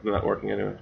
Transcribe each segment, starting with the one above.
they're not working anyway.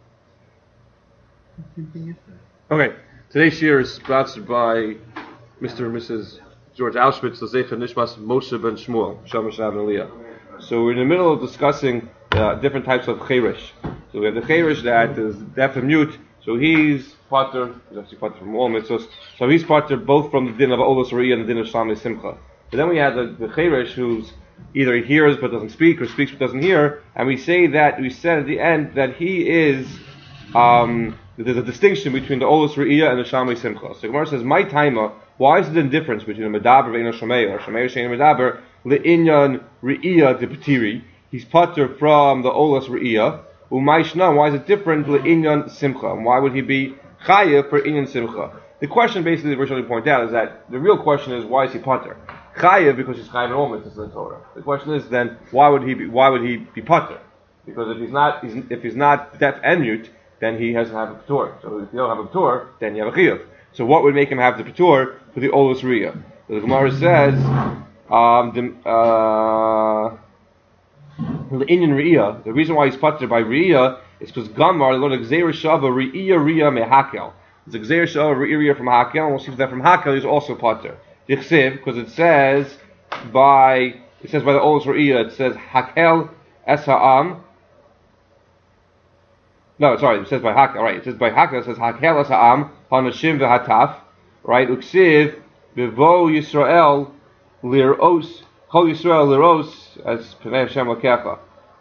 Okay, today's year is sponsored by Mr. and Mrs. George Auschwitz, L'Zecher Nishmas Moshe Ben Shmuel, Shalom Shalom Aliyah. So we're in the middle of discussing different types of cherish. So we have the cherish that is deaf and mute. So he's pater, he's actually pater from all mitzvahs. So he's pater both from the din of Olos Riyah and the din of Shalom Simcha. But then we have the cherish who's either he hears but doesn't speak, or speaks but doesn't hear. And we said at the end that he is, there's a distinction between the Olos Riyah and the Shalom Simcha. So Gemara says, my taima, why is there a difference between a medaber and a shomeya, or shomeya shein medaber, le'inyan Riyah de petiri? He's pater from the Olos Riyah. Umayshna, why is it different le'inyan simcha? And why would he be chayev for inyan simcha? The question basically, originally pointed out, is that the real question is, why is he pater? Chayev because he's chayev in all mitzvahs in the Torah. The question is then, why would he be pater? Because if he's not deaf and mute, then he has to have a patur. So if you don't have a patur, then you have a chayev. So what would make him have the patur for the Olos Riyah? So the Gemara says, the reason why he's pater by Riyah is because Gamar learned Gzeir Shava Riyah mehakel. It's a Gzeir Shava Riyah from Hakel, and we'll see that from Hakel he's also pater. Because it says by the Olos Riyah, it says Hakel es ha'am. No, sorry, it says by Hakel, right? It says by Hakel, it says Hakel es ha'am hanashim v'hataf, right? Uksiv bevo Yisrael liros. Kol Yisrael liros as Pnei Hashem Lakefa.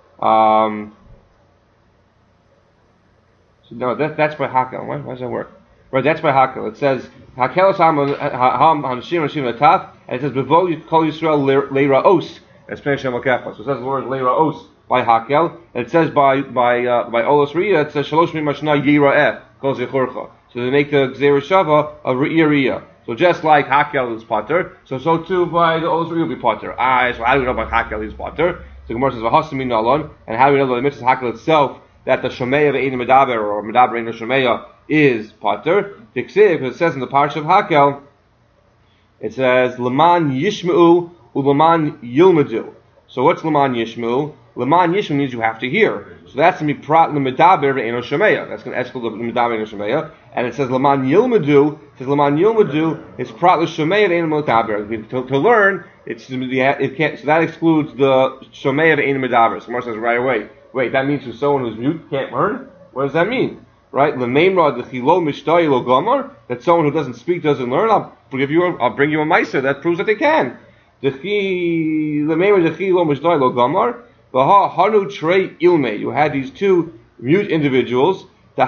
So no, that's by Hakel. Why does that work? Right, that's by Hakel. It says Hakel Sam Hanashim Lataf, and it says Bevo Kol Yisrael Leiraos as Pnei Hashem Lakefa. So it says the word Leiraos by Hakel, and it says by Olos Riyah, it says Shalosh Mimashna Yiraeh Kol Zechurcha. So they make the Gzeir Shava of Riyah. So just like Hakel is pater, so too by the Olos Riyah will be pater. So how do we know about Hakel is pater? So Gemara says V'hasim Nalon, and how do we know that the mitzvah Hakel itself that the Shomeya ve'ein medaber or medaber ein Shomeya is pater? Because it says in the parsha of Hakel, it says Leman Yishmeu uLeman Yilmedu. So what's Leman Yishmeu? Leman Yishmeu means you have to hear. So that's going to be prat lemedaber ve'ein Shomeya. That's going to escalate the medaber ein Shomeya. And it says Leman Yilmedu. It says Leman Yilmedu is prat l'Shomeya ve'ein medaber. To learn, it can't. So that excludes the Shomeya ve'ein medaber. So Gemara says right away. Wait, that means that someone who's mute can't learn? What does that mean? Right? That someone who doesn't speak doesn't learn. I'll bring you a meiser that proves that they can. You had these two mute individuals. They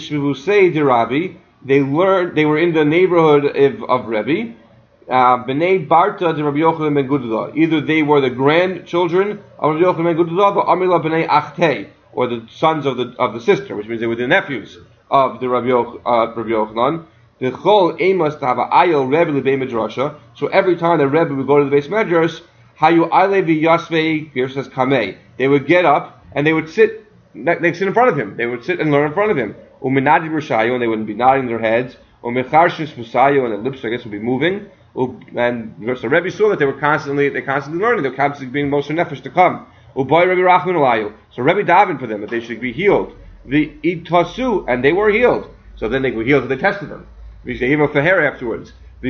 were in the neighborhood of Rebbe. B'nei Barta de Rabbi Yochanan ben Gudula. Either they were the grandchildren of Rabbi Yochanan ben Gudula, but Amila b'nei Achtei, or the sons of the sister, which means they were the nephews of the Rabbi Yochanan. The Chol Amos to have a Ayel Rebbe lebei Midrasha. So every time the Rebbe would go to the base Midrash, Hayu Ayle v'Yasvei, here says Kamei. They would get up and they would sit. They'd sit in front of him. They would sit and learn in front of him. Uminadi b'Rishayu, and they wouldn't be nodding their heads. Umecharshus Musayu, and their lips, I guess, would be moving. And so Rebbe saw that they constantly learning, they were constantly being Moshe Nefesh to come. So Rebbe davened for them that they should be healed. The Itasu, and they were healed. So then they were healed, so they tested them. We gave him a faher afterwards. The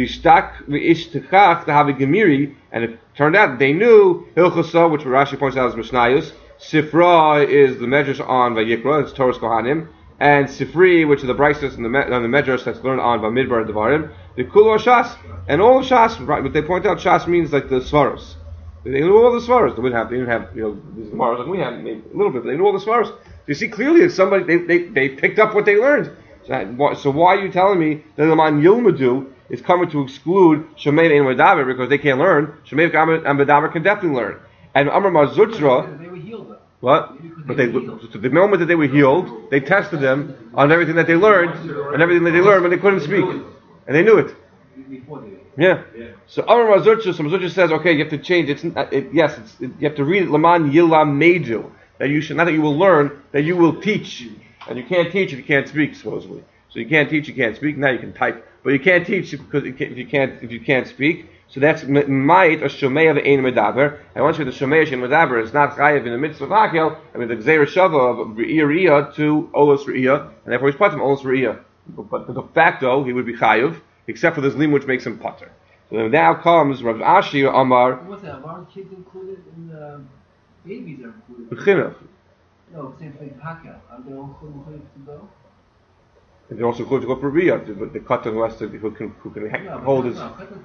Gemiri, and it turned out they knew Hilchasa, which Rashi points out as Mishnayos. Sifra is the measures on Vayikra, it's Torah's Kohanim. And Sifri, which are the Brises and the Medrash that's learned on Bamidbar and Devarim, the Kulo Shas, and all of Shas, right, but they point out Shas means like the Svaros. They knew all the Svaros. They didn't have, these Svaros like we have, maybe a little bit, but they knew all the Svaros. So you see clearly that somebody, they picked up what they learned. So why are you telling me that the Man Yilmadu is coming to exclude Shemei and Medaber because they can't learn? Shemei and Medaber can definitely learn. And Amar Mazutra, they were healed though. What? But so the moment that they were healed, they tested them on everything that they learned, but they couldn't speak, and they knew it. Yeah. So Amar Mazurcha says, okay, you have to change. You have to read it. Laman Yilam Medu, that you should, not that you will learn, that you will teach, and you can't teach if you can't speak, supposedly. So you can't teach, you can't speak. Now you can type, but you can't teach because if you can't speak. So that's might or shomei of ein medaber. And once you the shomei shein medaber is not chayav in the midst of hakel, I mean the gzeira shava of re'iyah to olos re'iyah, and therefore he's patur olos re'iyah. But de facto he would be chayav, except for this lim which makes him patur. So now comes Rav Ashi Amar. What's that? Are kids included in the babies are included? B'chinuch. No, same thing. Hakel. Are they all included to go? And they're also going to go for re'iyah. The katan who has to who can hold his.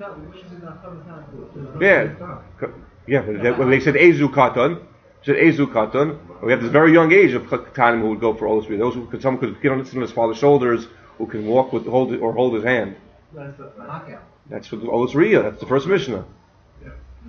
Yeah, but when they said Ezu Katan, we have this very young age of Katanim who would go for all this. Those who someone could get on his father's shoulders, who can walk with hold his hand. That's the Hakel. That's for the Olos Riyah. That's the first Mishnah. Yeah.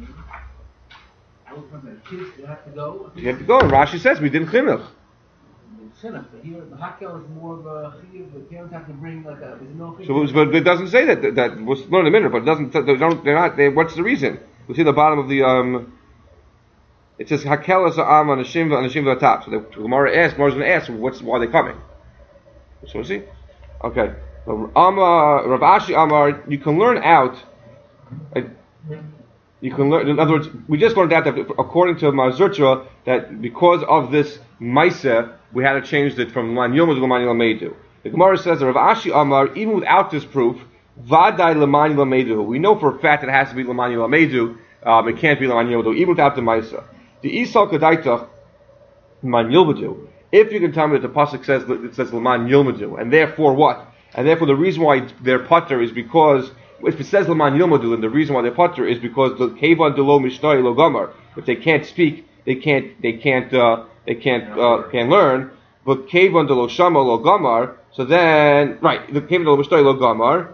Kids, they have to go. You have to go. And Rashi says we didn't chinuch. But here the Hakel is more of a chiyuv. The parents have to bring like a. There's no. So, but it doesn't say that. We'll learn in a minute. But it doesn't. They're not. What's the reason? We see the bottom of the. It says Hakel is am on the shimva top. So the Gemara asks. Gemara's going to ask, why are they coming? So we see. Okay. Rav Ashi Amar, you can learn out. You can learn. In other words, we just learned out that according to Mazurcha, that because of this Maisa, we had to change it from Laman Yilma to Laman Yilamedu. The Gemara says that Rav Ashi Amar, even without this proof, Vadai Laman Yilamedu. We know for a fact that it has to be Laman Yilamedu. It can't be Laman Yilma, even without the Maisa. The Isal Kadaita Laman Yilmadu. If you can tell me that the pasuk says it says Laman Yilmadu, and therefore what? And therefore the reason why they're patur is because if it says Laman Yilmadu, then the reason why they're patur is because the Kevan Delo Mishnai Lo Gamar. If they can't speak, they can't learn. But Kevan Delo Shama Lo Gamar. So then, right, the Kevan Delo Mishnai Lo Gamar.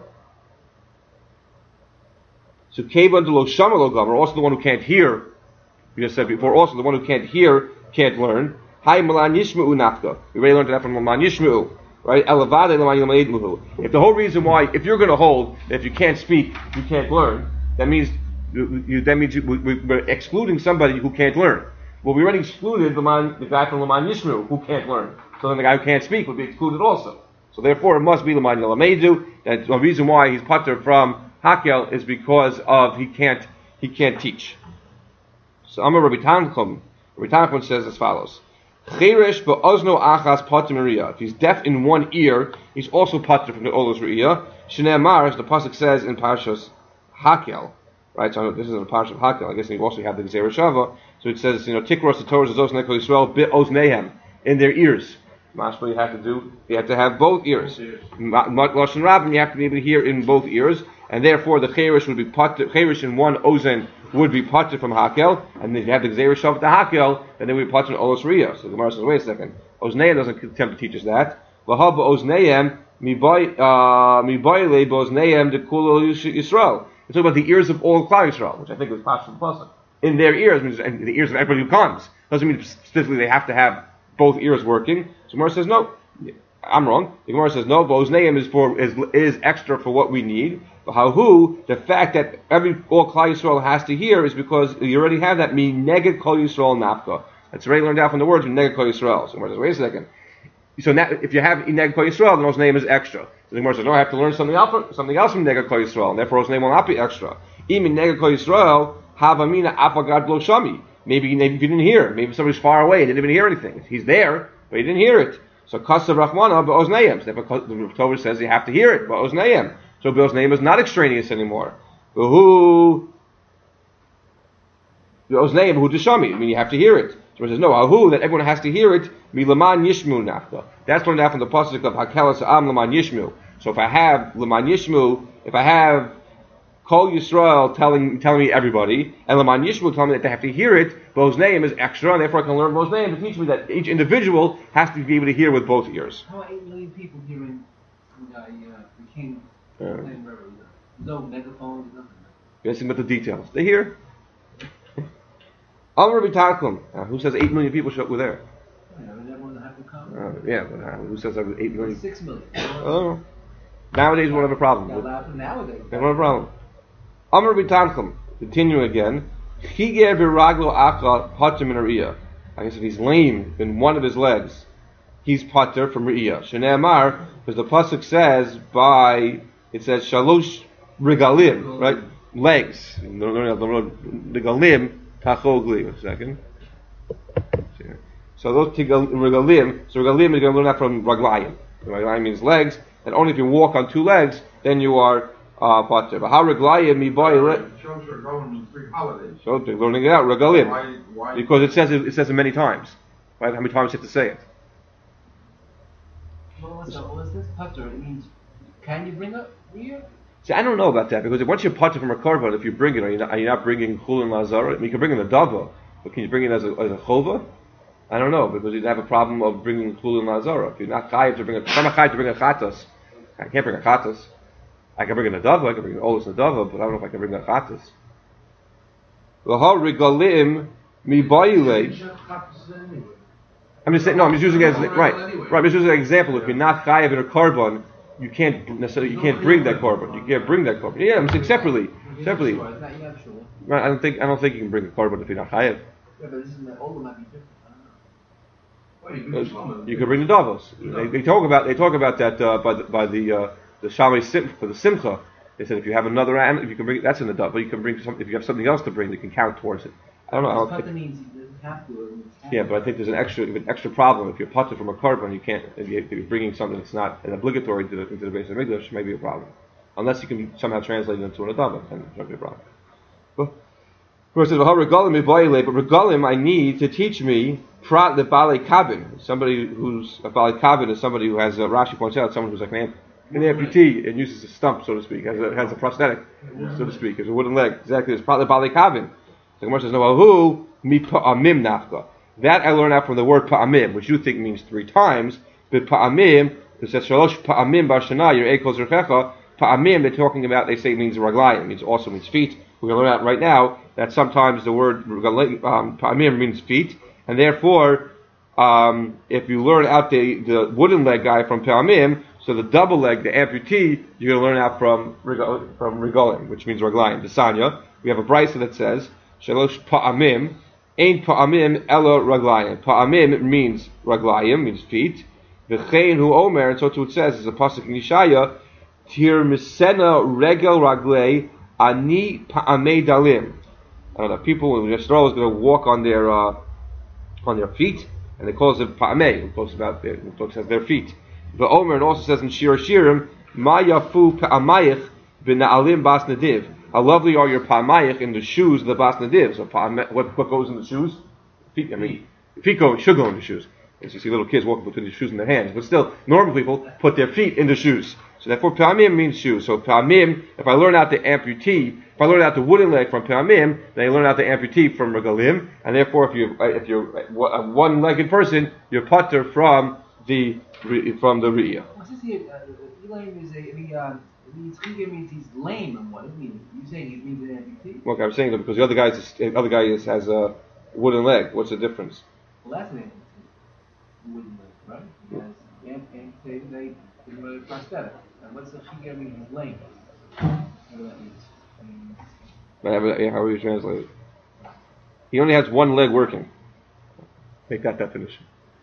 So Kevan Delo Shama Lo Gamar, also the one who can't hear. We just said before, also the one who can't hear can't learn. Hi Malan Yishma'u Nafka. We already learned that from Malan Yishma'u. Right? If the whole reason why, if you're going to hold that if you can't speak, you can't learn, that means we're excluding somebody who can't learn. Well, we already excluded the guy from Laman Yishmu who can't learn. So then the guy who can't speak would be excluded also. So therefore, it must be Laman Yalamedu. That the reason why he's patur from Hakel is because of he can't teach. So Amar Rabbi Tanchum says as follows. If he's deaf in one ear, he's also patur from the Olos Re'iyah. Shneimar, as the pasuk says in Parshas Hakel, right? So this is a Parshas of Hakel. I guess you also have the Gzeira Shava. So it says, Tikros the Torah Zos Neko Yisrael Bi Oznehem, in their ears. Mashma, you have to have both ears. Lashon Rabbim, you have to be able to hear in both ears, and therefore the Cherish would be patur. Cherish in one Ozen would be patur from Hakel, and if you have the Gzeira Shava to Hakel, then they would be patur in Olos Re'iyah. So the Gemara says, wait a second. Oznehem doesn't attempt to teach us that. V'hab Oznehem mibayile b'Oznehem dekulo Yisrael. It's about the ears of all Klal Yisrael, which I think is patur from the pasuk. In their ears means in the ears of everybody who comes. Doesn't mean specifically they have to have both ears working. So Gemara says no. I'm wrong. The Gemara says no. Bozneim is extra for what we need. But the fact that all Klal Yisrael has to hear is because you already have that mi neged Kol Yisrael nafka. That's already learned out from the words mi neged Kol Yisrael. So Gemara says, wait a second. So now, if you have neged Kol Yisrael, then Bozneim is extra. So the Gemara says no. I have to learn something else from neged Kol Yisrael, and therefore Bozneim will not be extra. Even neged Kol Yisrael. Havamina Afagad Blo Shami. Maybe you didn't hear. Maybe somebody's far away and didn't even hear anything. He's there, but he didn't hear it. So Kasav Rahmana Ba'oznayim. The Torah says you have to hear it. Ba'oznayim. So Ba'oznayim is not extraneous anymore. Who Ba'oznayim who Deshami. I mean you have to hear it. So it says no. Who that everyone has to hear it. Milaman Yishmu Nafka. That's learned out from the pasuk of Hakelas Am Laman Yishmu. So if I have Laman Yishmu, if I have Kol Yisrael telling me everybody, and Laman Yishmu telling me that they have to hear it, Bozneim is extra, and therefore I can learn Bozneim to teach me that each individual has to be able to hear with both ears. How are 8 million people hearing the king playing river? No megaphones, nothing. Guessing about the details. They hear. Amar Rabbi Tanchum. Who says 8 million people were there? Yeah, everyone have to come. But who says 8 million? 6 million. Oh. Nowadays we won't have a problem. Nowadays. They won't have a problem. Amar B'Tanchum, continuing again, Chiger b'raglo acha patur min re'iyah. I guess if he's lame in one of his legs, he's patur from re'iyah. Shneimar, because the pasuk says it says shalosh regalim, right? legs. The galim tachogli. A second. So those regalim. So regalim is going to learn that from raglayim. Raglayim means legs, and only if you walk on two legs, then you are pater. But how reglayim mi boy? Shows are going 3 holidays. So they're learning it out regalim. Why? Because it says it many times. Right? How many times you have to say it? What's this putter? It means, can you bring up rear? See, I don't know about that because once you putter from a korban, if you bring it, are you not bringing chulin lazara? I mean, you can bring in a dava, but can you bring it as a chova? I don't know because you'd have a problem of bringing chulin lazara. If you're not chayiv to bring a chatas, I can't bring a chatas. I can bring in a dava. I can bring an olis and a dava, but I don't know if I can bring a chatas. L'ha regalim mi bayilei. I'm just saying. No, I'm just using it as right. I'm just using an example. If you're not chayiv in a korban, you can't bring that korban. You can't bring that korban. Yeah, I'm saying separately. Right, I don't think you can bring a korban if you're not chayiv. Yeah, but this is the older might be different. You can bring the davos. They talk about that by the shamay sim for the simcha. They said if you have another animal, if you can bring that's in the dove, but you can bring if you have something else to bring, they can count towards it. I don't know. Means he doesn't have to. Yeah, but I think there's an extra problem. If you're putter from a korban, you can't. If you're bringing something that's not an obligatory into the base of the English, may be a problem. Unless you can somehow translate it into an adava, then it's not be a problem. But first, but regalim I need to teach me prat the balei kabin. Somebody who's a balei kabin is somebody who has Rashi points out someone who's like an amputee and uses a stump, so to speak, has a prosthetic, so to speak, has a wooden leg. Exactly, it's prat the balei kabin. The Gemara says, no, who mi pa'amim nafka. That I learn out from the word pa'amim, which you think means 3 times. But pa'amim, it says shalosh pa'amim b'ashana your ekos rechecha. Pa'amim, they're talking about. They say it means raglayim, it also means feet. We're going to learn out right now that sometimes the word pa'amim means feet, and therefore, if you learn out the wooden leg guy from pa'amim, so the double leg, the amputee, you're going to learn out from regalim, which means raglayim. The Sanya, we have a brisa that says. Shalosh pa'amim, ain't pa'amim ela raglayim. Pa'amim means raglayim, means feet. V'chein hu omer, and so too it says, is a pasuk in Yeshaya, tir misena regel raglei ani pa'amei dalim. People in Yisrael is going to walk on their feet, and they call it pa'amei. It talks about their feet. The omer, and also says in Shir Shirim, ma yafu pa'amayich b'na'alim bas nadiv. How lovely are your pa'amayich in the shoes of the bas nadiv. So what goes in the shoes? Feet. I mean, feet should go in the shoes. As you see little kids walking between the shoes in their hands. But still, normal people put their feet in the shoes. So therefore, pa'amim means shoes. So pa'amim, if I learn out the amputee, if I learn out the wooden leg from pa'amim, then I learn out the amputee from regalim. And therefore, if you're a one-legged person, you're putter from the riyah. What's this here? Elaine is means he's lame and what? You saying he means an amputee? Look, I'm saying that because the other guy has a wooden leg. What's the difference? Well, that's an amputee. Wooden leg, right? He has amputated leg with a prosthetic. And what's the figure means he's lame? What does that mean? How will you translate it? He only has one leg working. Make that definition.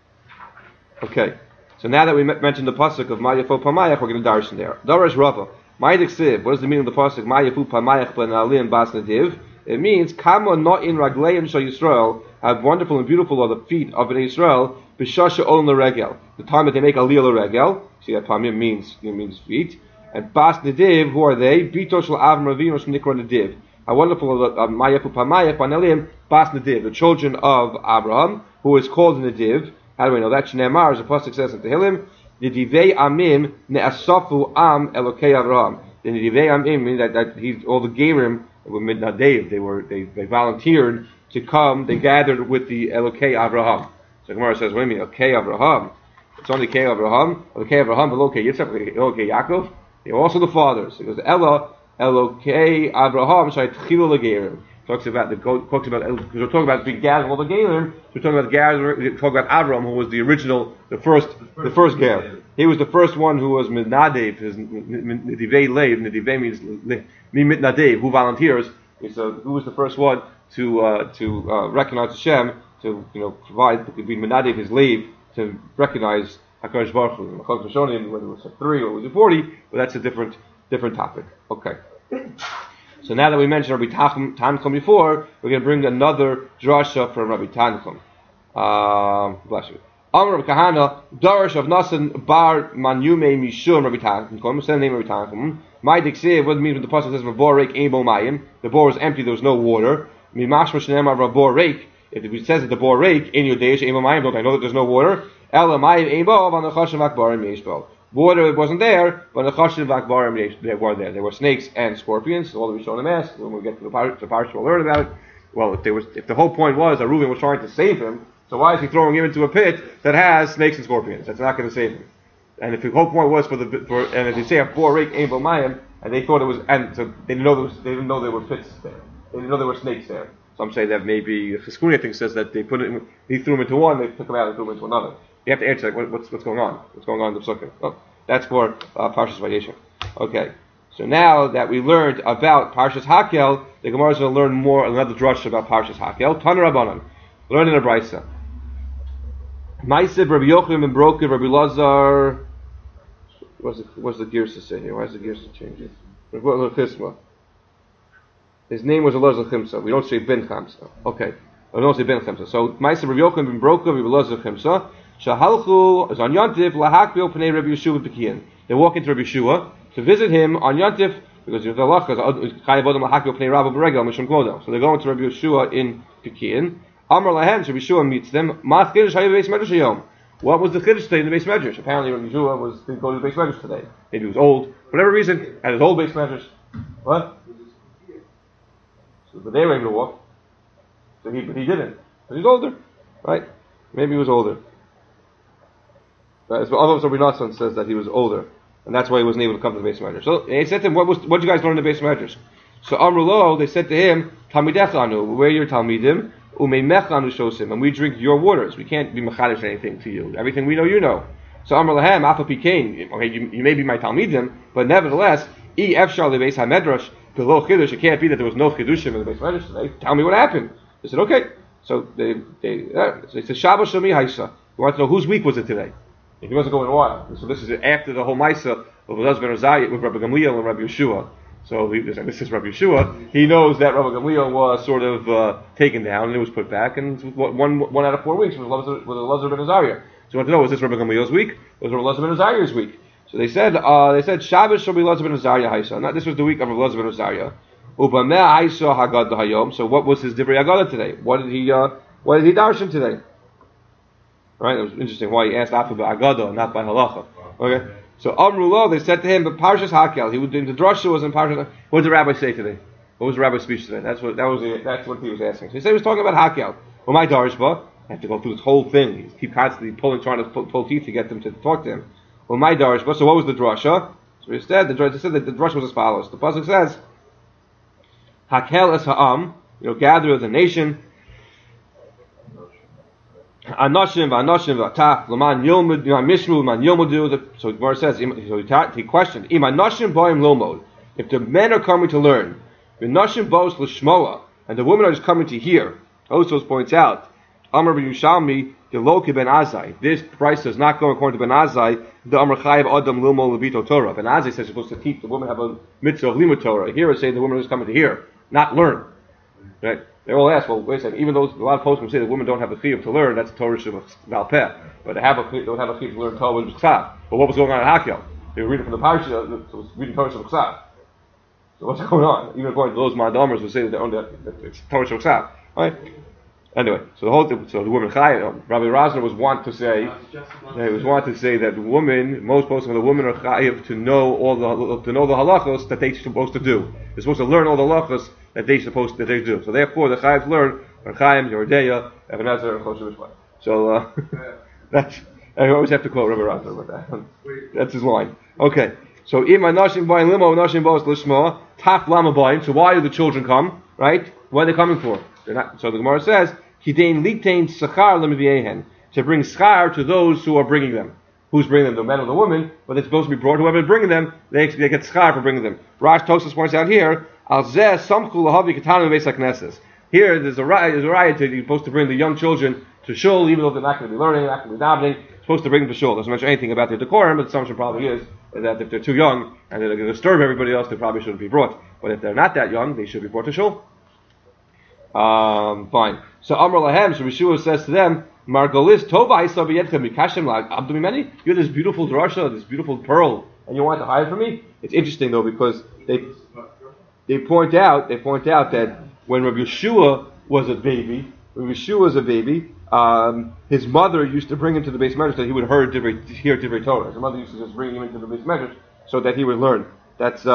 Okay. So now that we mentioned the pasuk of Ma'yafu Pamayach, we're going to darshan there. Darash Rava. Ma'yadik Siv. What is the meaning of the pasuk? Ma'yafu Pamayach B'na'alim Bas Nadiv. It means, Kama not in Ragleim Shal Yisrael, how wonderful and beautiful are the feet of an Israel, B'shasha on L'regel. The time that they make Aliyah L'regel. See that Pamim means feet. And Bas Nadiv, who are they? Bito Shal Avram Avinu Shal Nikra Nadiv. How wonderful are Ma'yafu Pamayach B'na'alim Bas Nadiv. The children of Abraham, who is called Nadiv. How do we know that? Shneimar, as the pasuk says in Tehillim, Nidivei Amim ne'asafu am Elokei Avraham. The Nidivei Amim means that all the Gerim were midnadev. They volunteered to come. They gathered with the Elokei Avraham. So Gemara says, what do you mean Elokei Avraham? It's only Elokei Avraham. Elokei Avraham, Elokei Yitzchak, Elokei Yaakov. They are also the fathers. It goes Elokei Avraham Shai Tchilu Legerim. Talks about because we're talking about being gathered all the Galim. We're talking about Avram, who was the first Ger. He was the first one who was Midnadev. His Nidivei Leiv. Nidivei means Mitnadev, who volunteers. So who was the first one to recognize Hashem, to provide be Midnadev his Leiv to recognize Hakadosh Baruch Hu. Whether it was 3 or was it 40, but that's a different topic. Okay. So now that we mentioned Rabbi Tanchum before, we're going to bring another drasha from Rabbi Tanchum. Bless you. Amr Rabbi Kahana, Darash of Nasan Bar Manyume Mishum Rabbi Tanchum. Send the name of Rabbi Tanchum. My Dixie, what it means when the pasuk says Rabor Reik Ebo Mayim, the bore was empty, there was no water. Mimashma Shnema Rabor Reik. If it says that the bore Reik in your days Ebo Mayim, don't I know that there's no water? Ela Mayim Ebo on the Chashav Akbarim Yeshbal. Water wasn't there, but the Chashav Akbarim they were there. There were snakes and scorpions. All that we show in the mass. When we get to the parsha, we'll learn about it. Well, if the whole point was that Reuven was trying to save him, so why is he throwing him into a pit that has snakes and scorpions? That's not going to save him. And if the whole point was and if you say a bor reik ein bo mayim, and they thought it was, and so they didn't know there were pits there. They didn't know there were snakes there. Some say that maybe the Chizkuni, I think, says that they put it in, he threw him into one, they took him out and threw him into another. You have to answer what's going on? What's going on in the Psukim? Oh, that's for Parshas Vayeshev. Okay. So now that we learned about Parshas Hakel, the Gemara is going to learn more another drush about Parshas Hakel. Tana Rabbanan, learn in a brayso. Ma'aseh Rabbi Yochanan ben Broker, Rabbi Lazar. What's the gears to say here? Why is the gears to change it? His name was Elazar Chimsa. We don't say Ben Chamsa. Okay, we don't say Ben Chamsa. So Ma'aseh Rabbi Yochanan ben Broker, Rabbi Lazar Chimsa. Shahalchu is on Yontif lahakbil pnei Rabbi Yeshua b'Pekiyin. They walk into Rabbi Yeshua to visit him on Yontif because the halachas chayav adam lahakbil pnei Rabbi b'regel mishum kvodo. So they're going to Rabbi Yeshua in Pekiyin. Amar lahem, Rabbi Yeshua meets them. Mas chiddush hayu b'beis medrash hayom. What was the chiddush today in the beis medrash? Apparently Rabbi Yeshua didn't go to the beis medrash today. Maybe he was old. For whatever reason, at his old beis medrash. What? So but they were able to walk. So he didn't. But he's older, right? Maybe he was older. Rabbi Natsan says that he was older, and that's why he wasn't able to come to the beis medrash. So he said to him, "What did you guys learn in the beis medrash?" So Amrulo, they said to him, "Talmidechanu, where are your talmidim? Umeimechanu shosim, and we drink your waters. We can't be mechadish anything to you. Everything we know, you know." So Amrulahem, Afa Pikain. Okay, you may be my talmidim, but nevertheless, efshar lebeis hamedrash below chiddush. It can't be that there was no chiddushim in the beis medrash today. Tell me what happened. They said, "Okay." So they said, "Shabbos shami haisa." You want to know whose week was it today? He wasn't going wild. So this is after the whole Maisa of Elazar ben Azariah with Rabbi Gamliel and Rabbi Yeshua. So this is Rabbi Yeshua. He knows that Rabbi Gamliel was sort of taken down and it was put back, and one out of 4 weeks was Elazar ben Azariah. So he wanted to know, was this Rabbi Gamliel's week? Was it Elazar ben Azariah's week? So they said Shabbos shall be Elazar ben Azariah Haisa. Now this was the week of Elazar ben Azariah. Ubameh Haisa Hagad Hayom. So what was his Divrei Haggadah today? What did he darshan today? Right, it was interesting why he asked after by Agada and not by Halacha. Okay, so Amrulo, they said to him, but Parshas Hakel, the drasha was in Parshas. What did the rabbi say today? What was the rabbi's speech today? That's what he was asking. So he said he was talking about Hakel. Well, my Darishba, I have to go through this whole thing. He keep constantly trying to pull teeth to get them to talk to him. Well, my Darishba. So what was the drasha? So he said the drasha was as follows. The pasuk says, Hakel es ha'am, gather as a nation. Anoshim v'anoshim v'ataf l'man yomud mishmu l'man yomudu. So the verse says, he questioned, Im anoshim boim lomod. If the men are coming to learn, v'noshim bos l'shmoa, and the women are just coming to hear. Osos points out, Amar b'Yushalmi deloki ben Azai. This price does not go according to ben Azai. The Amar chayiv adam lumo levito Torah. Ben Azai says you're supposed to teach the women have a mitzvah of limud Torah. Here it's saying the women are just coming to hear, not learn. Right? They all ask, well, wait a second. Even though a lot of poskim say that women don't have a chiyuv to learn, that's Torah Shebal Peh. But they don't have a chiyuv to learn Torah with Chsav. But what was going on at Hakel? They were reading from the Parsha, so it was reading Torah Shebal Chsav. So what's going on? Even according to those Mandomers who say that it's Torah Shebal Chsav. Right? Anyway, so the woman Chayim, Rabbi Rosner was want to say that the woman, most poskim of the women are Chayim to know the halachos that they're supposed to do. They're supposed to learn all the halachos that they do. So therefur, the Chayim learn Chaim, Yehudeya, Ebenezer, and Choshev Mishpat. So that's I always have to quote Rabbi Rosner with that. That's his line. Okay. So im anashim ba'in limo anashim ba'os lishma taf lama ba'in. So why do the children come? Right? What are they coming for? They're not. So the Gemara says hidein litain sachar lemiviyehen, to bring schar to those who are bringing them. Who's bringing them? The men or the woman? But they're supposed to be brought. Whoever is bringing them, they get schar for bringing them. Rash Tosfos points out here. Al zeh samchu lahavi katanim beis hakneses. Here there's a riot that you're supposed to bring the young children to shul, even though they're not going to be learning, not going to be davening. Supposed to bring them to shul. Doesn't mention anything about their decorum, but the assumption probably is that if they're too young and they're going to disturb everybody else, they probably shouldn't be brought. But if they're not that young, they should be brought to shul. Fine. So Amar Lahem, so Yeshua says to them, Margolis Tova Isa B'Yedchem Mikashem Abdu Mimeni. You have this beautiful drasha, this beautiful pearl, and you want to hide from me? It's interesting though because they point out that when Rabbi Yeshua was a baby, his mother used to bring him to the base medrash that he would hear Divrei Torah. His mother used to just bring him into the base medrash so that he would learn. That's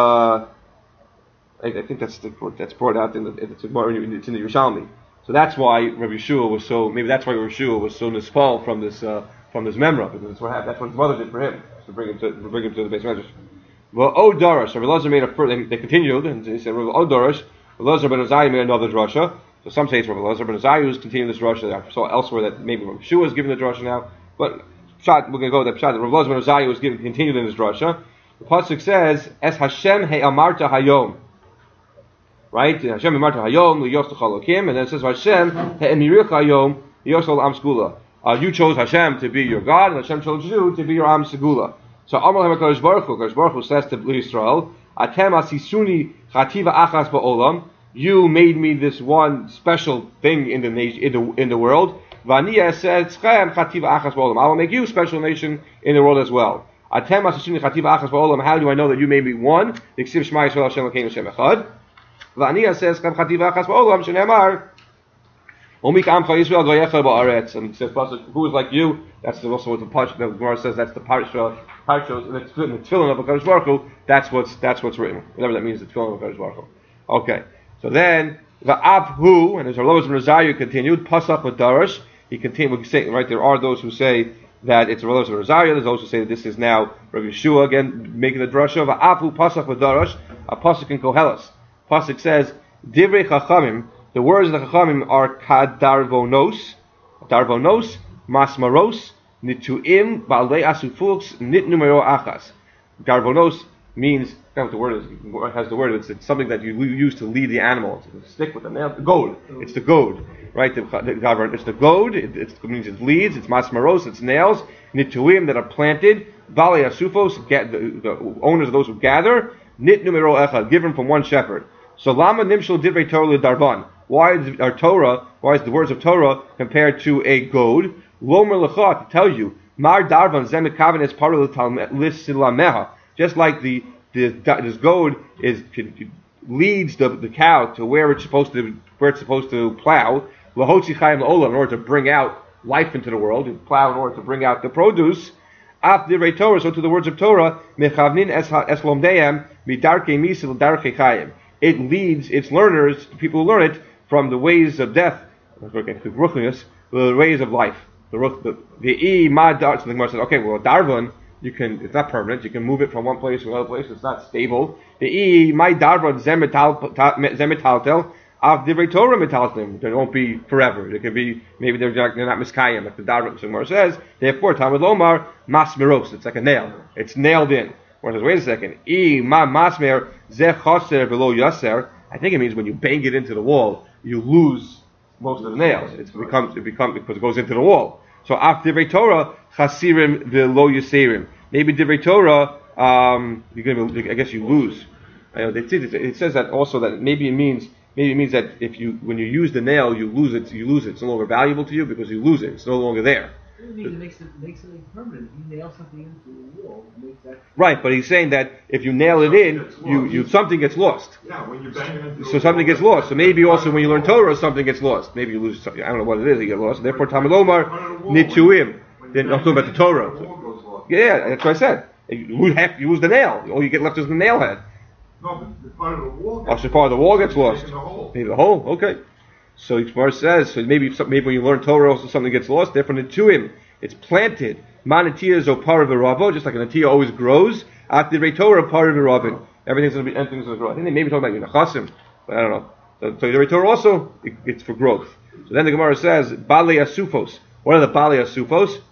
I think that's brought out in it's in the Yerushalmi. So that's why Rabbi Yeshua was so. Maybe that's why Rabbi Yeshua was so nispal from this memra, because that's what his mother did for him, to bring him to the base medrash. Well, O Darash, Rabbi Elazar made a further. They continued and they said, O Darash, Rabbi Elazar ben Azai made another drasha. So some say it's Rabbi Elazar ben Azai who's continuing this drasha. I saw elsewhere that maybe Rabbi Yeshua is giving the drasha now, but we're going to go with that pshat. Rabbi Elazar ben Azai was continued in this drasha. The pasuk says, Es Hashem he'amarta hayom. Right? Hashem he'amarta hayom liyostu chalokim, and then it says Hashem he'emiricha hayom liyostu am skula. You chose Hashem to be your God, and Hashem chose you to be your am segula. So Amar HaKadosh Baruch Hu says to Yisrael, Atem asisuni chativa achas ba'olam. You made me this one special thing in the world. V'ani said chativa achas ba'olam. I will make you a special nation in the world as well. Atem asisuni chativa achas ba'olam. How do I know that you made me one? Diksiv Shema Yisrael Hashem Elokeinu Hashem Echad. V'ani says chativa achas ba'olam shenemar. Omik Amcha Yisrael Goyecha Ba'aretz. And it says, who is like you? That's also what the Gemara says. That's the parashos, and it's the tefillin of HaKadosh Baruch Hu. That's what's written. Whatever that means, the tefillin of HaKadosh Baruch Hu. Okay. So then the Abhu, and as our Lois ben Rosario continued, Pasach with Darash. He continued. We say, right, there are those who say that it's Lois ben Rosario. There's those who say that this is now Rabbi Yeshua again making the drasha. The Abhu Pasach with Darash. A pasuk in Koheles. Pasuk says, Divrei Chachamim. The words of the Chachamim are kadarvonos, masmaros, nituim, ba'alei asufux, nit numero achas. Darvonos means, I don't know what the word is, it has the word, it's something that you use to lead the animal, to stick with the nail, the goad. It's the goad, right? It's the goad, it means it leads, it's masmaros, it's nails, nituim that are planted, ba'alei asufos, the owners of those who gather, nit numero echad, given from one shepherd. So lama nimshal divrei Torah darvan. Why is the words of Torah compared to a goad? Lomer lecha, to tell you, mar darvan zemet kaven is part of the lisilameha. Just like this goad leads the cow to where it's supposed to plow. Lahotzi chayim la'olam, in order to bring out life into the world. You plow in order to bring out the produce. Af divrei Torah, so to the words of Torah, mechavnin es lomdeim midarkei misil darkei chayim. It leads its learners, people who learn it, from the ways of death, the ways of life. So the Gemara says, okay, well, darvan, it's not permanent. You can move it from one place to another place. It's not stable. My darvan zemitaltel av divrei Torah metaltem. It won't be forever. It can be, maybe they're not miskayim. Like the darvan, so Gemara says, therefore, Talmud Lomar masmeros. It's like a nail. It's nailed in. Or says, wait a second. Masmer zeh chaser below yaser. I think it means when you bang it into the wall, you lose most of the nails. It becomes because it goes into the wall. So after Divrei Torah, chasirim v'lo yaserim. Maybe Divrei Torah, I guess you lose. It says that also that maybe it means that when you use the nail, you lose it. It's no longer valuable to you because you lose it. It's no longer there. It makes something permanent. You nail something into the wall, it makes that. Right, but he's saying that if you nail it in, you something gets lost. Yeah, when you bang it into so something gets lost. So maybe also when you learn Torah, something gets lost. Maybe you lose something. I don't know what it is. You get lost. Therefore, Talmud Lomar nituim. Then I'm talking about the Torah. Yeah, that's what I said. You lose the nail. All you get left is the nail head. No, but part of the wall. So part of the wall gets lost. Maybe the hole. Okay. So Yismar says, so maybe when you learn Torah, also something gets lost. Therefore, nituim, it's planted. Manatia zopar v'rabo, just like an atiyah always grows. After the Torah, par v'rabin. Everything's going to grow. I think they maybe talking about Yunachasim, but I don't know. So the Torah also, it's for growth. So then the Gemara says, Balei Asufos. What are the Balei Asufos?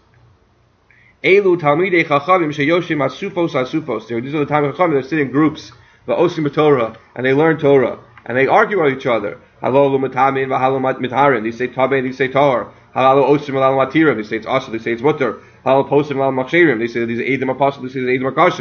Elu Talmidei Chachamim sheyoshim Asufos Asufos. These are the time of Chachamim that sit in groups, va'osim Torah, and they learn Torah, and they argue with each other. Halolu matamin v'halu mitarin. They say tamin, they say tar. Halalu osim v'halu matirim. They say it's asr, they say it's mutter. Halal posim v'halu makshirim. They say these are edim apostle, they say these edim akasher.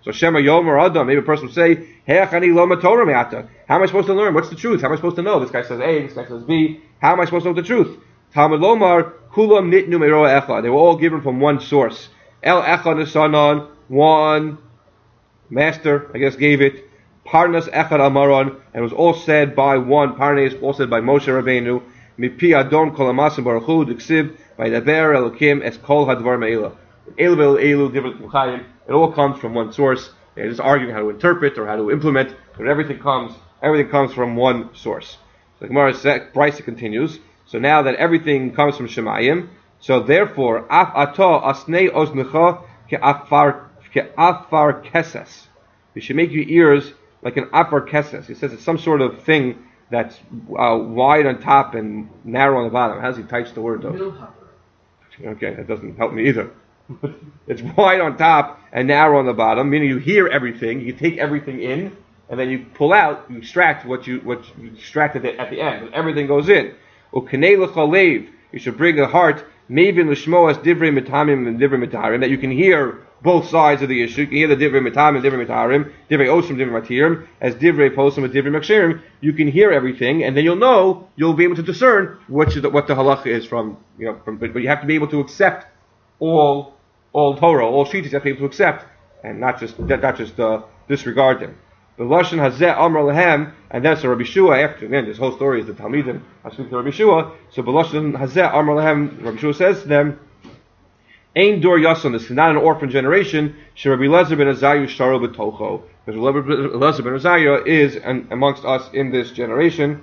So Shema Yomer Adam, maybe a person would say, Heach ani loma Torah me'ata. How am I supposed to learn? What's the truth? How am I supposed to know? This guy says A, this guy says B. How am I supposed to know the truth? Talmud Lomar, Kulam nitnu meroa echad. They were all given from one source. El echad nesanon, one master, I guess, gave it. Parnas echad amaron, and it was all said by one. Parnas, all said by Moshe Rabbeinu. Mipi adon kol hamasim baruch hu, d'ksiv, by daber elokim es kol hadvar me'ila. Elu elu different from Chaim. It all comes from one source. They're just arguing how to interpret or how to implement, but everything comes from one source. So the Gemara Brisa continues. So now that everything comes from Shemayim, so therefore, af ato asnei oznecha ke'afar keses. You should make your ears like an afar keses. He says it's some sort of thing that's wide on top and narrow on the bottom. How does he type the word though? Okay, that doesn't help me either. It's wide on top and narrow on the bottom, meaning you hear everything, you take everything in, and then you pull out, you extract what you extracted at the end, and everything goes in. You should bring a heart, mevin l'shmoas divrei mitamim and divrei mitarim, that you can hear both sides of the issue. You can hear the divrei mitamim and divrei mitarim, divrei osrim, divrei matirim, as divrei posim and divrei makshirim. You can hear everything, and then you'll be able to discern what the halacha is from. But you have to be able to accept all Torah, all Shittas, you have to be able to accept, and not just disregard them. The Lashon Hazeh Amar Lehem, and that's Rabbi Shua. After again, this whole story is the Talmidim. I speak to Rabbi Shua. So B'Lashon Hazeh Amar Lehem, Rabbi Shua says to them, Ein Dor Yason. This is not an orphan generation. She Rabbi Elazar ben Azayu Sharo B'Tocho. Because Rabbi Elazar ben Azayu is amongst us in this generation.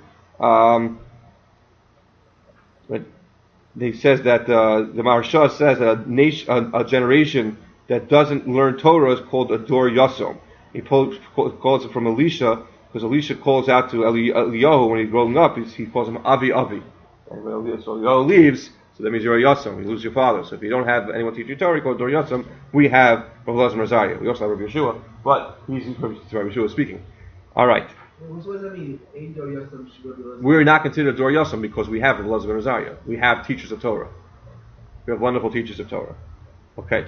But he says that the Maharsha says that a generation that doesn't learn Torah is called a Dor Yasom. He calls it from Elisha, because Elisha calls out to Eliyahu when he's growing up. He calls him Avi. And when Eliyahu leaves, so that means you're a Yasom. You lose your father. So if you don't have anyone teach you Torah, you call it Dor Yasom. We have Rabbi Elazar Marzaya. We also have Rabbi Yeshua, but he's Rabbi Yeshua speaking. All right. What does that mean? We're not considered Dor Yasom because we have Rabbi Elazar Marzaya. We have teachers of Torah. We have wonderful teachers of Torah. Okay.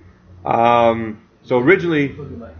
So originally.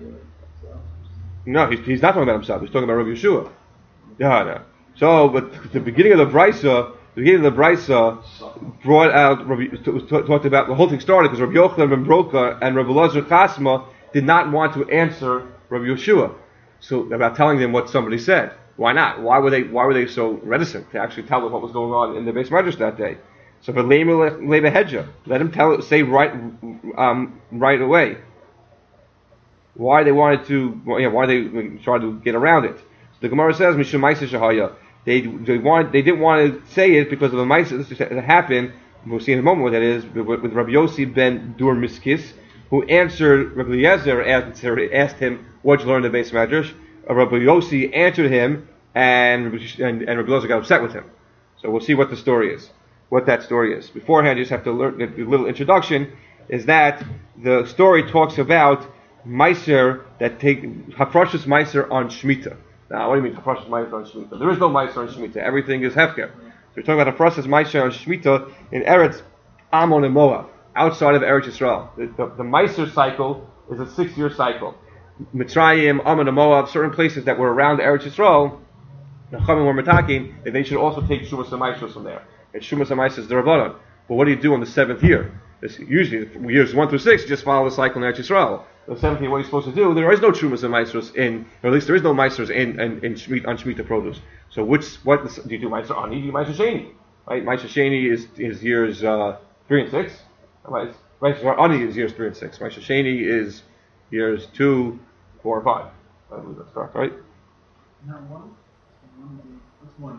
No, he's not talking about himself. He's talking about Rabbi Yeshua. Yeah, no. So, but the beginning of the Brisa brought out talked about the whole thing started because Rabbi Yochanan ben Broka and Rabbi Elazar Chasma did not want to answer Rabbi Yeshua. So about telling them what somebody said. Why not? Why were they so reticent to actually tell them what was going on in the Beis Medrash that day? So for Leba Hedja, let him say right away. Why they wanted to? Why they tried to get around it? So the Gemara says, "Mishum Ma'aser Shahaya." They didn't want to say it because of the Ma'aser that happened. We'll see in a moment what that is with Rabbi Yossi ben Dur Miskis, who answered Rabbi Eliezer asked him what you learned in the Beis Medrash. Rabbi Yossi answered him, and Rabbi Eliezer got upset with him. So we'll see what that story is. Beforehand, you just have to learn a little introduction. Is that the story talks about Meiser that take Hafrashas Meiser on Shemitah. Now, what do you mean Hafrashas Meiser on Shemitah? There is no Meiser on Shemitah. Everything is Hefker. So we're talking about Hafrashas Meiser on Shemitah in Eretz Ammon and Moab, outside of Eretz Yisrael. The Meiser cycle is a 6-year cycle. Mitzrayim, Ammon and Moab, certain places that were around Eretz Yisrael, the Chachamim were metaking, and they should also take Shumas and Meiser from there. And Shumas and Meiser is the Rabbanon. But what do you do on the 7th year? Usually, years 1 through 6, you just follow the cycle in Eretz Yisrael. The 7th year, what are you supposed to do? There is no Trumas and Meisros or at least there is no Meisros on Shemitah produce. So what do you do? Meiser Ani? Do you Meiser Sheni? Right? Meiser Sheni is years 3 and 6. Meiser Ani is years 3 and 6. Meiser Sheni is years 2, 4, and 5. I believe that's correct, right? Not one. What's one?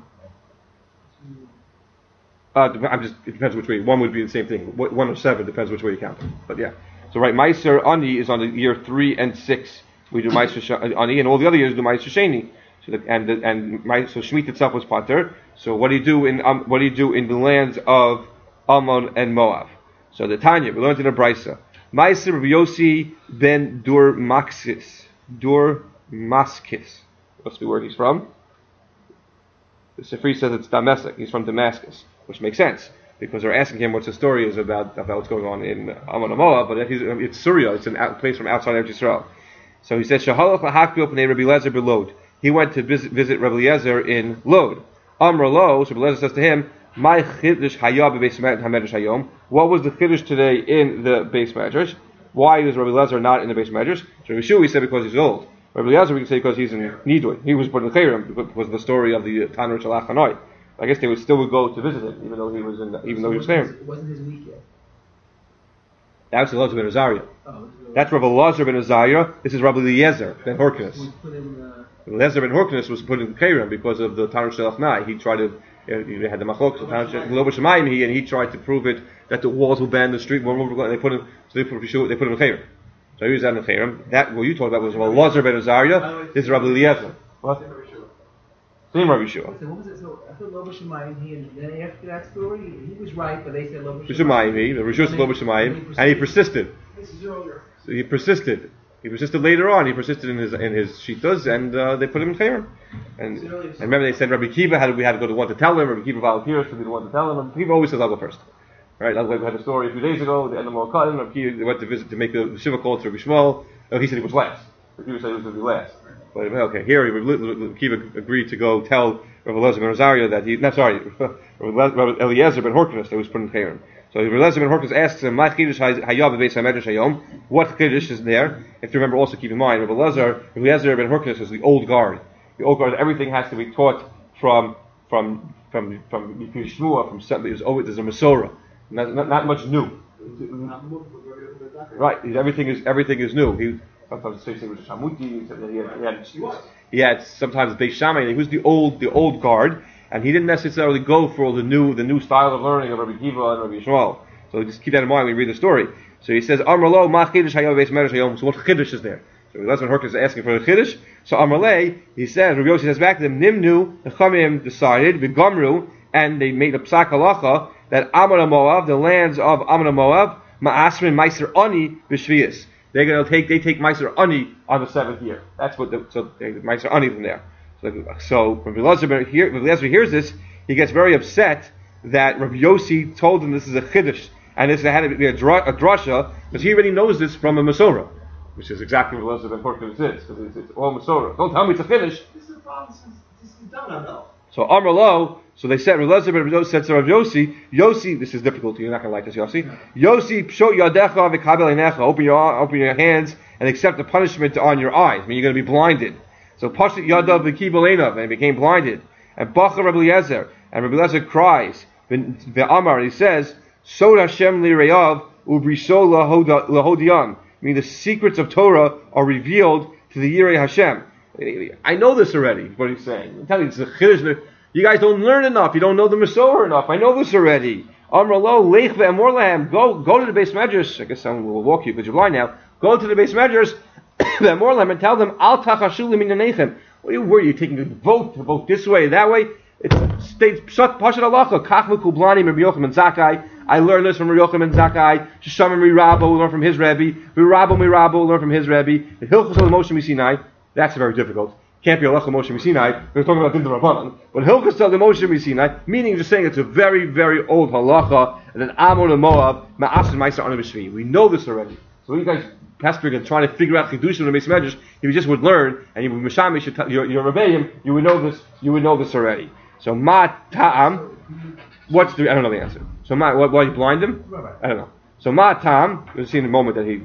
It depends which way. One would be the same thing. 1 or 7 depends which way you count it. But yeah. So right, Meiser Ani is on the year 3 and 6. We do Meiser Ani, and all the other years do Meiser Sheni. So Shemitah itself was Pater. So what do you do in the lands of Ammon and Moab? So the Tanya, we learned in a Brisa. Meiser Rabbi Yossi ben Dur Maskis. What's the word he's from? The Sifri says it's Damascus. He's from Damascus, which makes sense because they're asking him what's the story is about what's going on in Ammon and Moab. But it's Syria. It's a place from outside of Israel. So he says, Shahalach lahakbil pnei Rabbi Eliezer belod. He went to visit Rabbi Eliezer in Lod. Amr lo, so Rabbi Eliezer says to him, my chiddush hayah bebeis hamedrash hayom. What was the chiddush today in the Beis Medrash? Why is Rabbi Eliezer not in the Beis Medrash? So Rabbi Shua, he said because he's old. Rabbi Eliezer, we can say because he's in Nidui. He was put in Chayrim because of the story of the Tanur Shalach Hanoi. I guess they would still go to visit him, even though he was there. It wasn't his week yet. That's Rabbi Eliezer ben Azariah. That's Rabbi Eliezer ben Azariah. This is Rabbi Eliezer ben Horkinus. Eliezer ben Horkinus was put in Kairam because of the Tanur Shalach Nai. He tried to, he had the Machlok, and he tried to prove it that the walls will bend, the street won't move, and they put him in Kairam. So he was out in Kairam. That what you talked about was Rabbi Eliezer ben Azariah. This is Rabbi Eliezer. What? Same Rabbi Shua. So what was it? So I thought Lo B'Shamayim, and then after that story, he was right, but they said Lo B'Shamayim. The Rishus Lo B'Shamayim, and he persisted. So he persisted. He persisted later on. He persisted in his shitas, and they put him in Chayrim. And remember, they said Rabbi Kiva we had to go to one to tell him. Rabbi Kiva volunteers to be the one to tell him. Rabbi Kiva always says, "I'll go first." Right? That's why we had a story a few days ago. The end of Moakad, Rabbi Kiva went to visit to make the Shiva call to Rabbi Shmuel. He said he was last. Rabbi Kiva said he was going to be last. But okay, here Rabbi Kiva agreed to go tell Rabbi Eliezer ben Azariah that Rabbi Eliezer ben Horkinus that was put in Chayrim. So Rabbi Eliezer ben Horkinus asks him, "My chiddush hayah bebeis hamedrash hayom." What chiddush is there? If you remember, also keep in mind, Rabbi Eliezer ben Horkinus is the old guard. The old guard, everything has to be taught from Yeshua, from something. There's a Masorah, not much new. Right, everything is new. He sometimes he was a Shamuti. He had sometimes Beis Shammai. He was the old guard. And he didn't necessarily go for the new style of learning of Rabbi Kiva and Rabbi Yishmael. So just keep that in mind when you read the story. So he says, Amar lo, ma chiddush hayah beis medrash hayom. So what chiddush is there? So Eliezer ben Horkinus is asking for the chiddush. So Amar le, he says, Rabbi Yossi says back to them, Nimnu, the Chamim decided, v'gamru, and they made a psak halacha, that Ammon Moab, the lands of Ammon Moab, ma'asrin meiser ani b'shvius. They take meiser ani on the 7th year. That's what meiser ani from there. So when Rabbi Eliezer hears this, he gets very upset that Rabbi Yossi told him this is a chiddush, and this had to be a drasha, because he already knows this from a Masorah, which is exactly what Eliezer ben Horkinus is, because it's all Masorah. Don't tell me it's a chiddush. This is a problem. This is done, I know. So Amar lo, so they said, Eliezer ben Yossi said to Rabbi Yossi, this is difficult, you're not going to like this, Yossi. Yossi, pshot yadecha v'kabel einecha, open your hands and accept the punishment on your eyes. I mean, you're going to be blinded. So Pashit Yadav v'Kibel Einav, and he became blinded. And Bacha Rabbi Eliezer, and Rabbi Eliezer cries, Ve'amar, he says, Sod Hashem li'reyav u'briso lahodiyan. Meaning the secrets of Torah are revealed to the Yirei Hashem. I know this already, what he's saying. I'm telling you, it's a chiddush. You guys don't learn enough. You don't know the Masorah enough. I know this already. Amar lo, leich ve'amor lahem. Go to the Beis Medrash. I guess someone will walk you because you're blind now. Go to the Beis Medrash. And tell them, Al tachashulim minyanechem. What are you worried? You're taking a vote this way, that way. It's states pshat pashat halacha. Kach v'kublani Rabbi Yochanan Zakkai. I learned this from Rabbi Yochanan Zakkai. Sheshamim Mirabo, we learn from his Rebbe. Mirabo, we learn from his Rebbe. The Hilchos of Moshe Misinai. That's very difficult. Can't be halacha Moshe Misinai. We're talking about Din Rabbanan. But Hilchos of Moshe Misinai, meaning just saying it's a very, very old halacha. And then Ammon and Moab ma'asin ma'aser anu b'shvi. We know this already. So you guys pestering and trying to figure out Chidushim in the Beis Medrash, if you just would learn and you would mishamish your rebbeim, you would know this. You would know this already. So ma ta'am, I don't know the answer. So why you blind him? I don't know. So ma ta'am, you'll see in a moment that he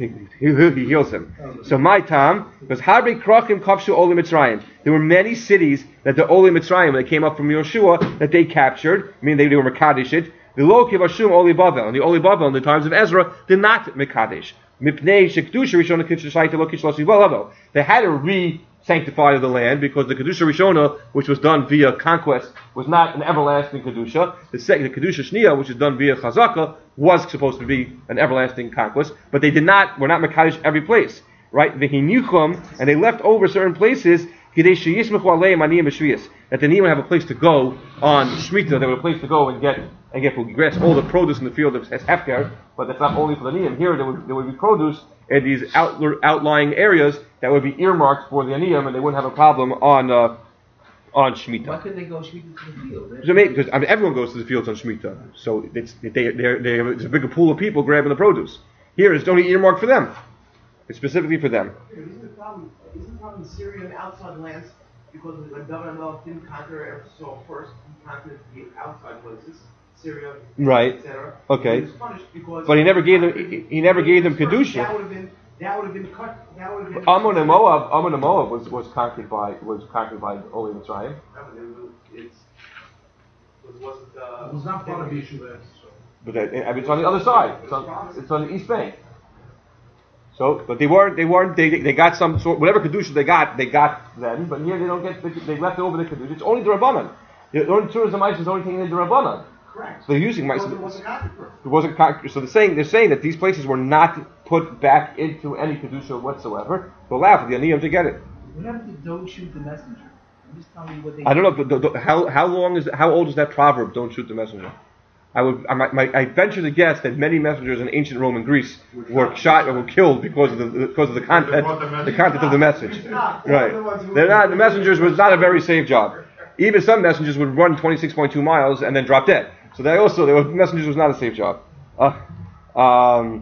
heals him. So my ta'am, because harbe krachim kafshu Oli Mitzrayim. There were many cities that the Oli Mitzrayim, when they came up from Yoshua, that they captured. I mean, they were mekadesh it. The lo kivashum Oli Bavel, and the Oli Bavel in the times of Ezra did not mekadesh. They had to re-sanctify the land because the Kedusha Rishona, which was done via conquest, was not an everlasting Kedusha. The Kedusha Shniya, which is done via Chazaka, was supposed to be an everlasting conquest, but were not Mekadosh every place. Right? And they left over certain places that the Niyim would have a place to go on Shemitah. They would have a place to go and get grass, all the produce in the field as hefker, but that's not only for the Niyim. Here there would be produce in these outlying areas that would be earmarked for the Niyim, and they wouldn't have a problem on Shemitah. Why couldn't they go Shemitah to the field? Because everyone goes to the fields on Shemitah, so there's a bigger pool of people grabbing the produce. Here it's only earmarked for them. It's specifically for them. Isn't the problem in Syria and outside lands because when David HaMelech didn't conquer Eretz Yisrael first, he conquered the outside places, Syria, Right. etc. Okay. He was punished because. But he never gave them. He never gave them kedusha. That would have been cut. That would have been. Ammon and Moab was conquered by only Mitzrayim. It wasn't. It was not part of the issue there. But it's on the other side. It's on the east bank. So, but they weren't. They got some sort whatever kedusha they got then. But here they don't get. They left over the kedusha. It's only the rabbanan. The only tourism ice is only taking the rabbanan. Correct. So they're using It wasn't conquered. It wasn't conquered. So they're saying that these places were not put back into any kedusha whatsoever to allow for the aniyim to get it. What happened to don't shoot the messenger? Just tell me what they. I don't know how old is that proverb? Don't shoot the messenger. I venture to guess that many messengers in ancient Rome and Greece were shot or were killed because of the content of the message. Right? They're not. The messengers was not a very safe job. Even some messengers would run 26.2 miles and then drop dead. So messengers was not a safe job. Right?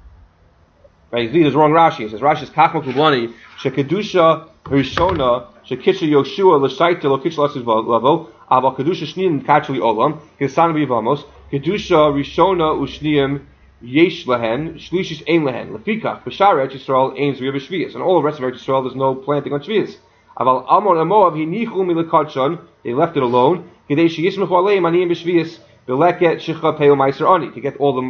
He's wrong. Rashi. He says Rashi is kachma kublani shekedusha rishona shekitcha Yoshua l'shaita lokitcha lasis lavo aval kedusha shniim kachli olam kisan b'yivamos kedusha rishona ushniim yesh lehen shlishis ein lehen lefikach b'shar Eretz Yisrael ein zriya b'shvius, and all the rest of Eretz Yisrael there's no planting on shvius. Aval Ammon and Moab hinichu milakadshon, they left it alone. Kedei sheyismechu aleim aniyim b'shvius beleket shicha peo meiser ani, to get all the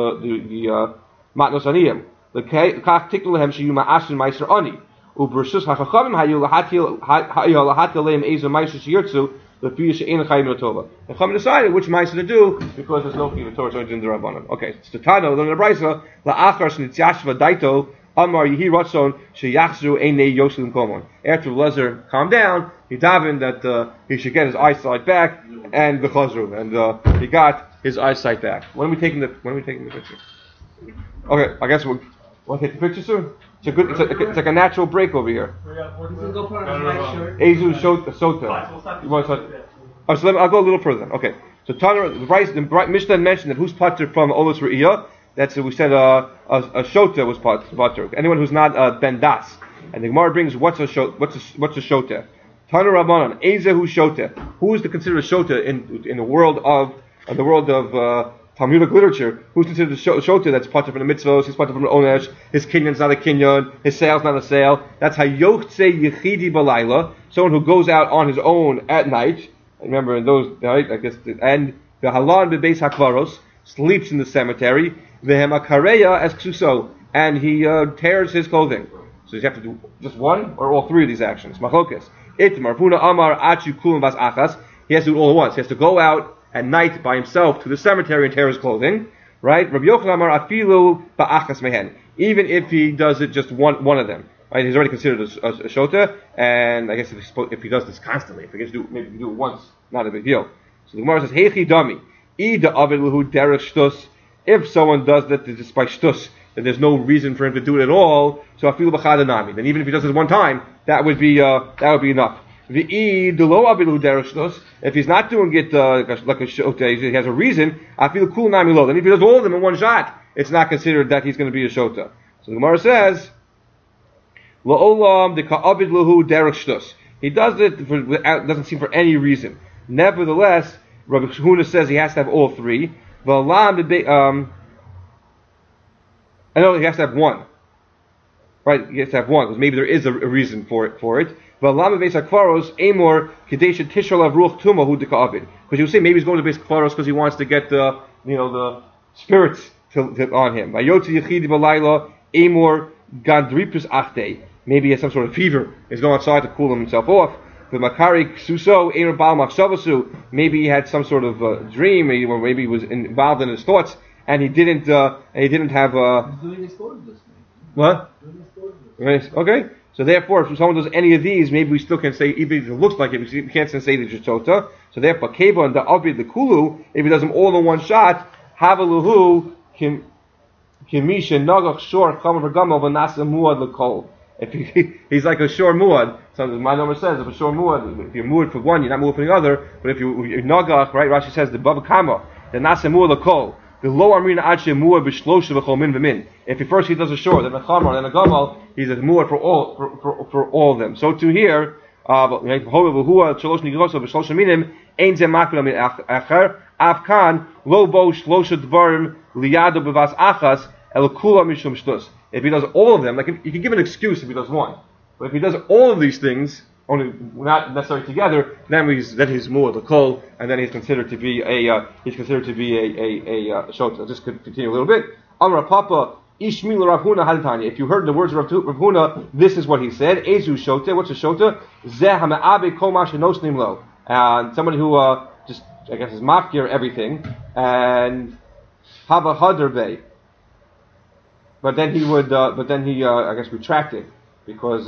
matnos aniyim. Lekach tiknu lehem sheyu ma'asin meiser ani. U'bershus hachachamim hayu lahatil aleim ezer meiser sheyirtzu lefiyu she'en chayim l'tova. The Chachamim decided which meiser to do because there's no chiyuv Torah, so it's in the Rabbanan. Okay, it's the Tano, then the Brisa la'achar shnitzashva daito. Amar Yehi Ratzon Sheyachzu Einei Yoselim Komon. After Lezer calmed down, he davened that he should get his eyesight back and the chazru, and he got his eyesight back. When are we taking the picture? Okay, I guess we'll take the picture soon. It's like a natural break over here. Go put on his white shirt. Ezu Sota. You want to? Oh, so I'll go a little further then. Okay. So Tanner, the Mishnah mentioned that who's patur from Olos Re'iyah. That's we said a shota was patur. Anyone who's not ben das. And the Gemara brings what's a shota? Tana Rabbanan Ezehu shota. Who is considered a shota in the world of Talmudic literature? Who's considered a shota that's patur from the mitzvos? He's patur from the onesh. His kinyan's not a kinyan. His sale's not a sale. That's hayochtze yechidi balayla. Someone who goes out on his own at night. Remember in those right? I guess and the halan bebeis hakvaros sleeps in the cemetery. Vehemakareya as ksuso, and he tears his clothing. So you have to do just one or all three of these actions. Machlokas. It marfuna amar achu kulam bas achas. He has to do it all at once. He has to go out at night by himself to the cemetery and tear his clothing. Right? Rabbi Yochanan amar afilu ba'achas mehen. Even if he does it just one of them. Right? He's already considered a shota, and I guess if he does this constantly, if he gets to do it once, not a big deal. So the Gemara says, Heichi dami, ida avid luhu derech shtus. If someone does that just by shtus, then there's no reason for him to do it at all. So afilu b'chadanami. Then even if he does it one time, that would be enough. V'i delo avid luhu derech shtus. If he's not doing it like a shota, he has a reason. Afilu kul nami lo. Then if he does all of them in one shot, it's not considered that he's going to be a shota. So the Gemara says, La'olam de ka'avid luhu derech shtus. He does it doesn't seem for any reason. Nevertheless, Rabbi Huna says he has to have all three. I know he has to have one. Right, he has to have one, because maybe there is a reason for it. Because you say maybe he's going to Beis Kfaros because he wants to get the spirits on him. Maybe he has some sort of fever. He's going outside to cool himself off. Maybe he had some sort of dream, or maybe he was involved in his thoughts, and he didn't have. He's doing his thoughts. What? Okay. So therefore, if someone does any of these, maybe we still can say, even if it looks like it, we can't say that it's shota. So therefore, keva and the avid the kulu, if he does them all in one shot, havaluhu kimisha nagach shor chama v'gamo v'nasa muad l'kol. If he's like a shor muad, so my number says if a shor muad, if you're muad for one, you're not muad for the other. But if you're nagach, right? Rashi says the bava kama, the nasa muad l'kol. The low amrina ache muar b'shlosha v'chol min v'min. If he first he does a shor, then a chamar, then a gamal, he's a muar for all of them. So to here, Afkan lo bo shlosha dvarim liyado bevas achas el kula mishum shtus. If he does all of them, like you can give an excuse if he does one, but if he does all of these things, only not necessarily together, then he's more the kol, and then he's considered to be a shota. I'll just continue a little bit. Amar Papa Ishmil Rav Huna Haditanya. If you heard the words of Rav Huna, this is what he said. Ezu shota. What's a shota? Zeh hama'abe kol ma shenosnim lo. And somebody who just, I guess, is mafkir everything, and have a hadar bay. But then he would, I guess, retract it because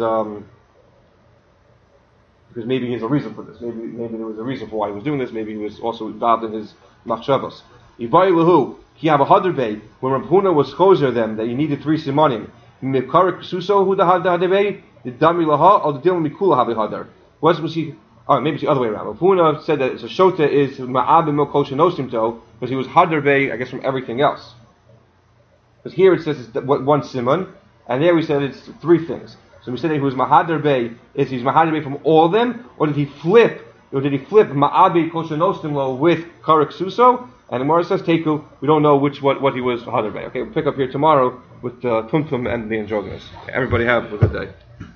maybe there's a reason for this. Maybe there was a reason for why he was doing this. Maybe he was also involved in his machshavos. Ibai lahu ki have a hadar bay. When Rav Huna was chozer them that you needed 3 simanim. Mikarik suso hu the hadar bay the dami laha or the dilim mikula have a hadar. Was he? Oh, maybe it's the other way around. Rav Huna said that it's a shota is ma'abim mil kol shenosim to because he was hadar bay, I guess, from everything else. Because here it says it's one simon, and there we said it's 3 things. So we said that he was Mahadar Bey, is he's Mahadar Bey from all of them, or did he flip Ma'abi Koshanostim Lo with Karak Suso? And the Gemara says Teku, we don't know what he was Mahadar Bey. Okay, we'll pick up here tomorrow with Tumtum and the androgynous. Everybody have a good day.